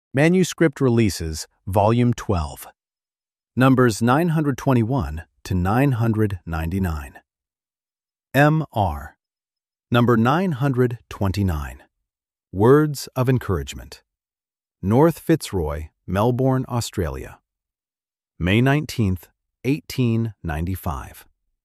Manuscript Releases, Volume 12, Numbers 921 to 999. M.R. Number 929. Words of Encouragement. North Fitzroy, Melbourne, Australia. May 19th, 1895.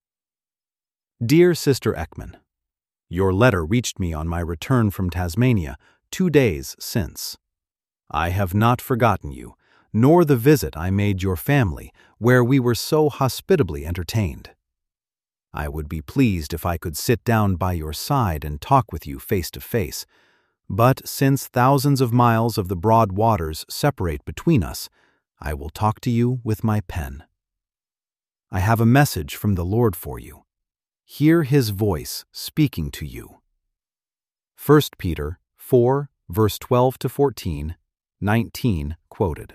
Dear Sister Ekman, your letter reached me on my return from Tasmania 2 days since. I have not forgotten you, nor the visit I made your family, where we were so hospitably entertained. I would be pleased if I could sit down by your side and talk with you face to face, but since thousands of miles of the broad waters separate between us, I will talk to you with my pen. I have a message from the Lord for you. Hear His voice speaking to you. 1 Peter 4, verse 12 to 14, 19 quoted.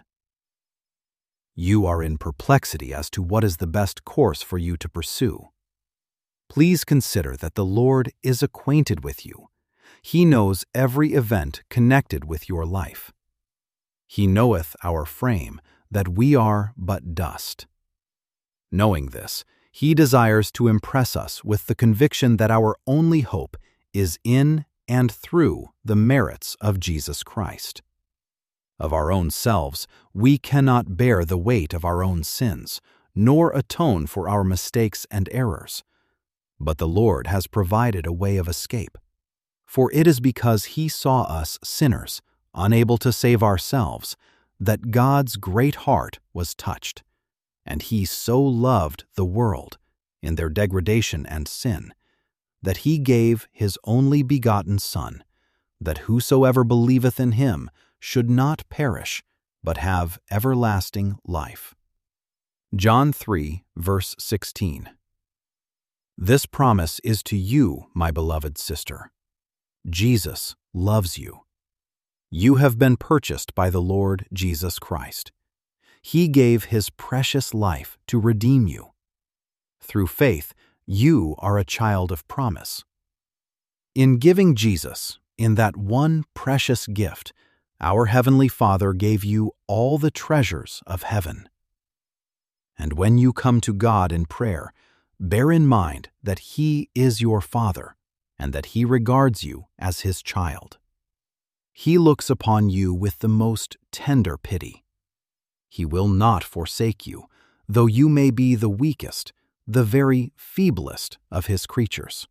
You are in perplexity as to what is the best course for you to pursue. Please consider that the Lord is acquainted with you. He knows every event connected with your life. He knoweth our frame, that we are but dust. Knowing this, He desires to impress us with the conviction that our only hope is in and through the merits of Jesus Christ. Of our own selves, we cannot bear the weight of our own sins, nor atone for our mistakes and errors. But the Lord has provided a way of escape. For it is because He saw us sinners, unable to save ourselves, that God's great heart was touched, and He so loved the world, in their degradation and sin, that He gave His only begotten Son, that whosoever believeth in Him should not perish, but have everlasting life. John 3, verse 16. This promise is to you, my beloved sister. Jesus loves you. You have been purchased by the Lord Jesus Christ. He gave His precious life to redeem you. Through faith, you are a child of promise. In giving Jesus, in that one precious gift, our Heavenly Father gave you all the treasures of heaven. And when you come to God in prayer, bear in mind that He is your Father, and that He regards you as His child. He looks upon you with the most tender pity. He will not forsake you, though you may be the weakest, the very feeblest of His creatures.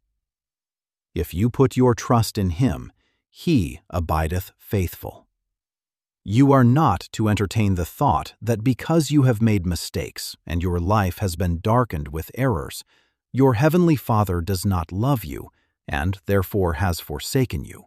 If you put your trust in Him, He abideth faithful. You are not to entertain the thought that because you have made mistakes and your life has been darkened with errors, your Heavenly Father does not love you and therefore has forsaken you.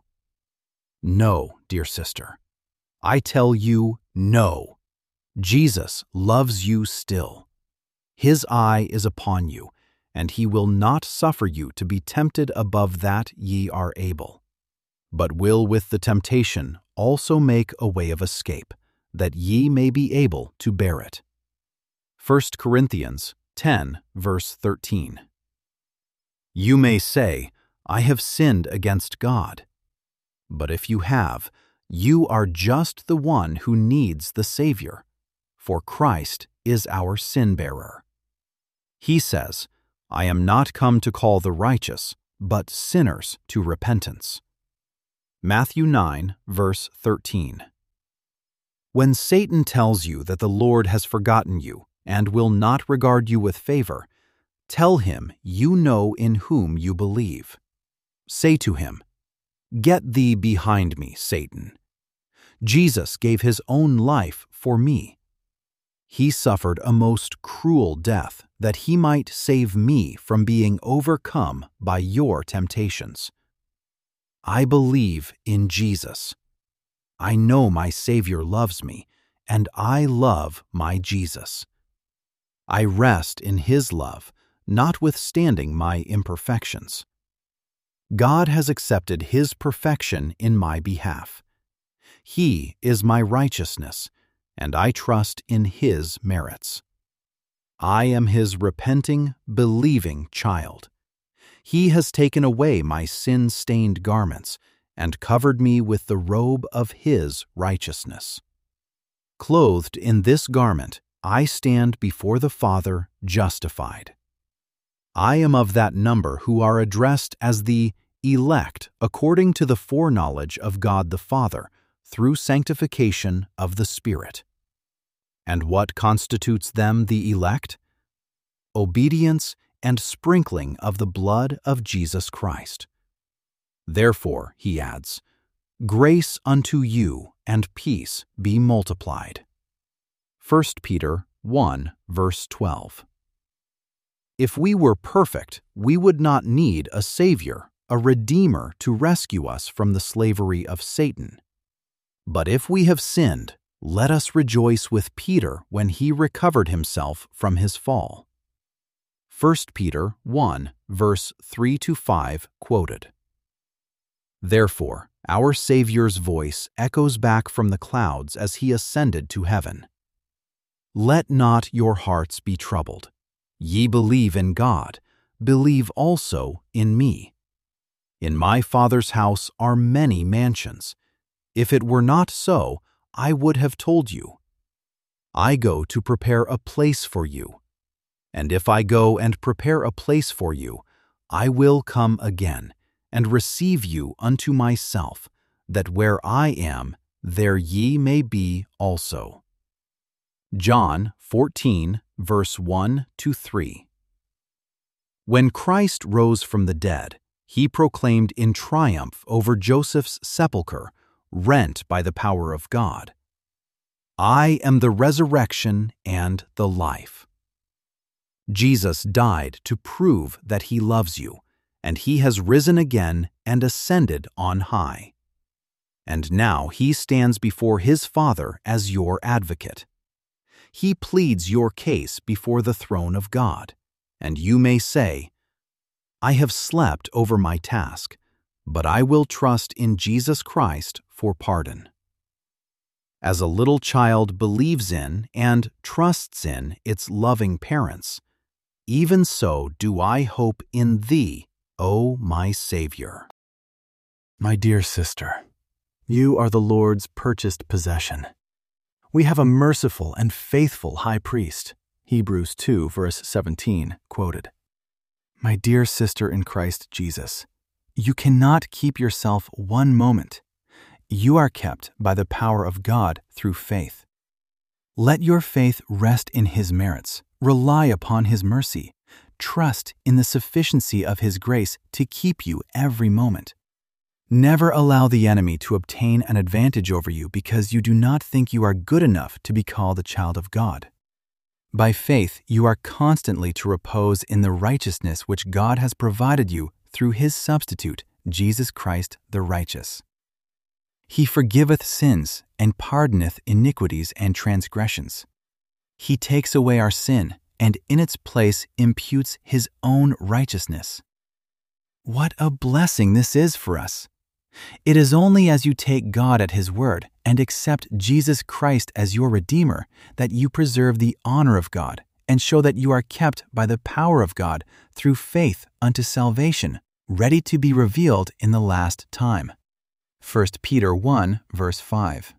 No, dear sister. I tell you, no. Jesus loves you still. His eye is upon you, and He will not suffer you to be tempted above that ye are able, but will with the temptation also make a way of escape, that ye may be able to bear it. 1 Corinthians 10, verse 13. You may say, I have sinned against God. But if you have, you are just the one who needs the Savior, for Christ is our sin-bearer. He says, I am not come to call the righteous, but sinners to repentance. Matthew 9, verse 13. When Satan tells you that the Lord has forgotten you and will not regard you with favor, tell him you know in whom you believe. Say to him, Get thee behind me, Satan. Jesus gave His own life for me. He suffered a most cruel death that He might save me from being overcome by your temptations. I believe in Jesus. I know my Savior loves me, and I love my Jesus. I rest in His love, notwithstanding my imperfections. God has accepted His perfection in my behalf. He is my righteousness, and I trust in His merits. I am His repenting, believing child. He has taken away my sin-stained garments and covered me with the robe of His righteousness. Clothed in this garment, I stand before the Father justified. I am of that number who are addressed as the elect according to the foreknowledge of God the Father through sanctification of the Spirit. And what constitutes them the elect? Obedience and sprinkling of the blood of Jesus Christ. Therefore, he adds, grace unto you and peace be multiplied. 1 Peter 1, verse 12. If we were perfect, we would not need a Savior, a Redeemer to rescue us from the slavery of Satan. But if we have sinned, let us rejoice with Peter when he recovered himself from his fall. 1 Peter 1, verse 3-5 quoted. Therefore, our Savior's voice echoes back from the clouds as he ascended to heaven. Let not your hearts be troubled. Ye believe in God, believe also in me. In my Father's house are many mansions. If it were not so, I would have told you. I go to prepare a place for you. And if I go and prepare a place for you, I will come again, and receive you unto myself, that where I am, there ye may be also. John 14, verse 1-3. When Christ rose from the dead, he proclaimed in triumph over Joseph's sepulchre, rent by the power of God, I am the resurrection and the life. Jesus died to prove that he loves you, and he has risen again and ascended on high. And now he stands before his Father as your advocate. He pleads your case before the throne of God, and you may say, I have slept over my task, but I will trust in Jesus Christ for pardon. As a little child believes in and trusts in its loving parents, even so do I hope in thee, O my Savior. My dear sister, you are the Lord's purchased possession. We have a merciful and faithful high priest, Hebrews 2, verse 17, quoted. My dear sister in Christ Jesus, you cannot keep yourself one moment. You are kept by the power of God through faith. Let your faith rest in His merits, rely upon His mercy, trust in the sufficiency of His grace to keep you every moment. Never allow the enemy to obtain an advantage over you because you do not think you are good enough to be called a child of God. By faith, you are constantly to repose in the righteousness which God has provided you through His substitute, Jesus Christ the righteous. He forgiveth sins and pardoneth iniquities and transgressions. He takes away our sin and in its place imputes His own righteousness. What a blessing this is for us! It is only as you take God at His word and accept Jesus Christ as your Redeemer that you preserve the honor of God and show that you are kept by the power of God through faith unto salvation, ready to be revealed in the last time. 1 Peter 1, verse 5.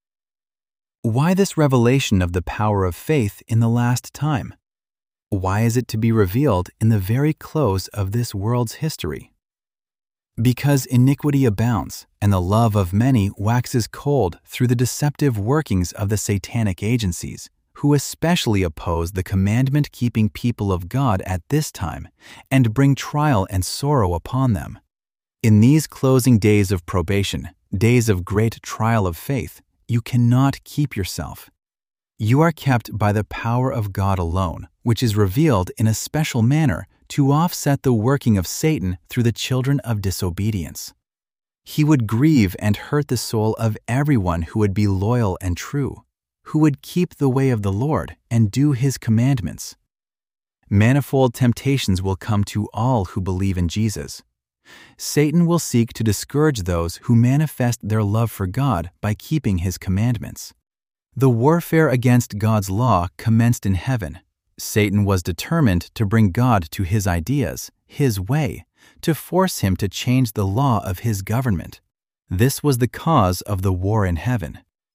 Why this revelation of the power of faith in the last time? Why is it to be revealed in the very close of this world's history? Because iniquity abounds, and the love of many waxes cold through the deceptive workings of the satanic agencies, who especially oppose the commandment-keeping people of God at this time, and bring trial and sorrow upon them. In these closing days of probation, days of great trial of faith, you cannot keep yourself. You are kept by the power of God alone, which is revealed in a special manner to offset the working of Satan through the children of disobedience. He would grieve and hurt the soul of everyone who would be loyal and true, who would keep the way of the Lord and do His commandments. Manifold temptations will come to all who believe in Jesus. Satan will seek to discourage those who manifest their love for God by keeping His commandments. The warfare against God's law commenced in heaven. Satan was determined to bring God to his ideas, his way, to force Him to change the law of His government. This was the cause of the war in heaven.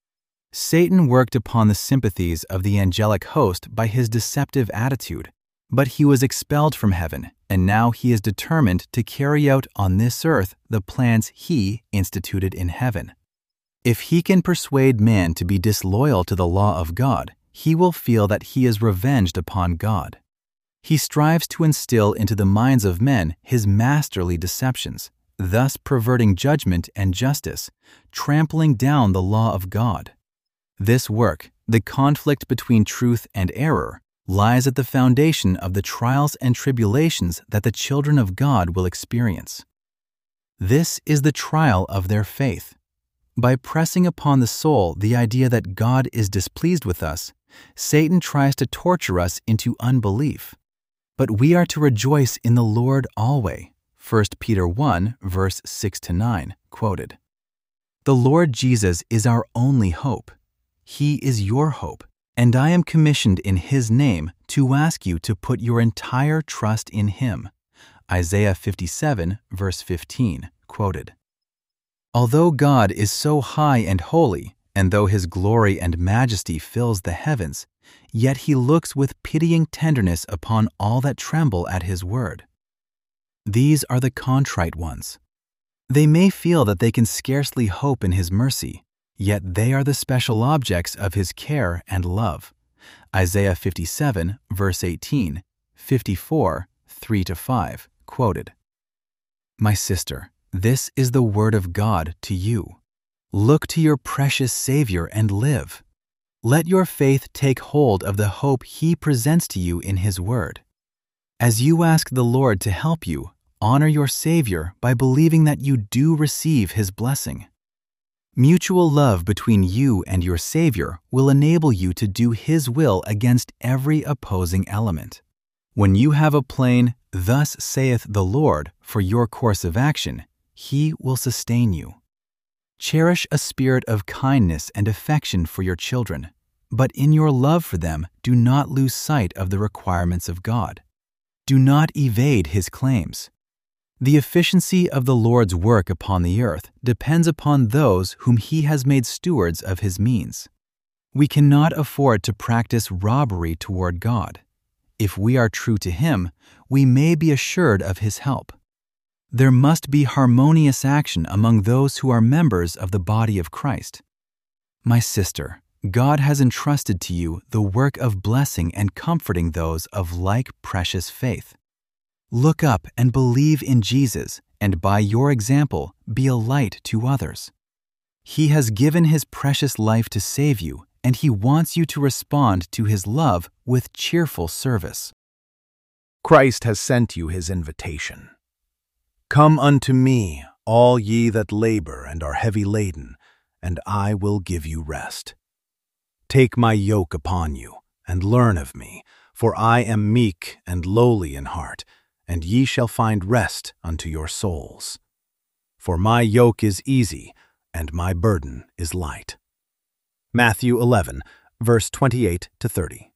Satan worked upon the sympathies of the angelic host by his deceptive attitude, but he was expelled from heaven, and now he is determined to carry out on this earth the plans he instituted in heaven. If he can persuade man to be disloyal to the law of God, he will feel that he is revenged upon God. He strives to instill into the minds of men his masterly deceptions, thus perverting judgment and justice, trampling down the law of God. This work, the conflict between truth and error, lies at the foundation of the trials and tribulations that the children of God will experience. This is the trial of their faith. By pressing upon the soul the idea that God is displeased with us, Satan tries to torture us into unbelief. But we are to rejoice in the Lord always. 1 Peter 1, verse 6-9, quoted. The Lord Jesus is our only hope. He is your hope, and I am commissioned in His name to ask you to put your entire trust in Him. Isaiah 57, verse 15, quoted. Although God is so high and holy, and though His glory and majesty fills the heavens, yet He looks with pitying tenderness upon all that tremble at His word. These are the contrite ones. They may feel that they can scarcely hope in His mercy, yet they are the special objects of His care and love. Isaiah 57, verse 18, 54, 3-5, quoted. My sister, this is the word of God to you. Look to your precious Savior and live. Let your faith take hold of the hope He presents to you in His word. As you ask the Lord to help you, honor your Savior by believing that you do receive His blessing. Mutual love between you and your Savior will enable you to do His will against every opposing element. When you have a plain, "Thus saith the Lord," for your course of action, He will sustain you. Cherish a spirit of kindness and affection for your children, but in your love for them, do not lose sight of the requirements of God. Do not evade His claims. The efficiency of the Lord's work upon the earth depends upon those whom He has made stewards of His means. We cannot afford to practice robbery toward God. If we are true to Him, we may be assured of His help. There must be harmonious action among those who are members of the body of Christ. My sister, God has entrusted to you the work of blessing and comforting those of like precious faith. Look up and believe in Jesus, and by your example, be a light to others. He has given His precious life to save you, and He wants you to respond to His love with cheerful service. Christ has sent you His invitation. Come unto me, all ye that labor and are heavy laden, and I will give you rest. Take my yoke upon you, and learn of me, for I am meek and lowly in heart, and ye shall find rest unto your souls. For my yoke is easy, and my burden is light. Matthew 11, verse 28-30.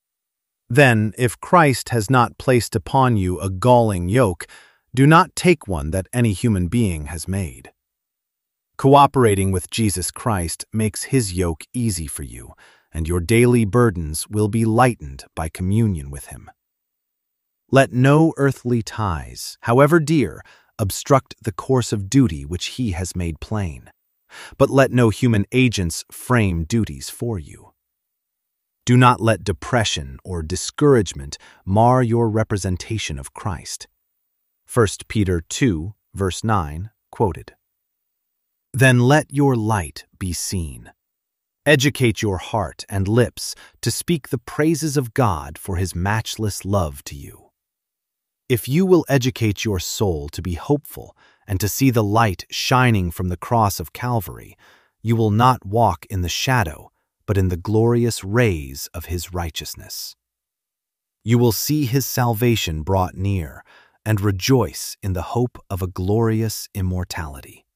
Then, if Christ has not placed upon you a galling yoke, do not take one that any human being has made. Cooperating with Jesus Christ makes His yoke easy for you, and your daily burdens will be lightened by communion with Him. Let no earthly ties, however dear, obstruct the course of duty which He has made plain, but let no human agents frame duties for you. Do not let depression or discouragement mar your representation of Christ. 1 Peter 2, verse 9, quoted. Then let your light be seen. Educate your heart and lips to speak the praises of God for His matchless love to you. If you will educate your soul to be hopeful and to see the light shining from the cross of Calvary, you will not walk in the shadow, but in the glorious rays of His righteousness. You will see His salvation brought near and rejoice in the hope of a glorious immortality.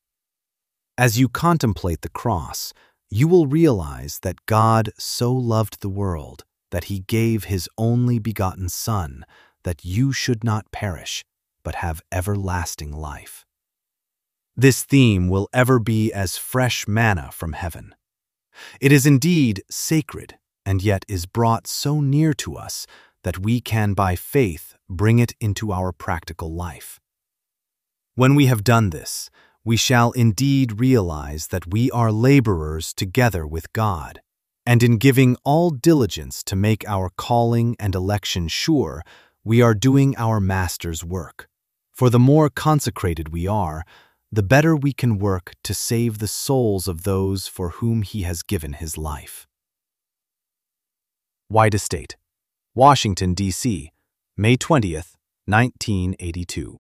As you contemplate the cross, you will realize that God so loved the world that He gave His only begotten Son, that you should not perish, but have everlasting life. This theme will ever be as fresh manna from heaven. It is indeed sacred, and yet is brought so near to us that we can by faith bring it into our practical life. When we have done this, we shall indeed realize that we are laborers together with God, and in giving all diligence to make our calling and election sure, we are doing our Master's work. For the more consecrated we are, the better we can work to save the souls of those for whom He has given His life. White Estate, Washington, D.C., May 20th, 1982.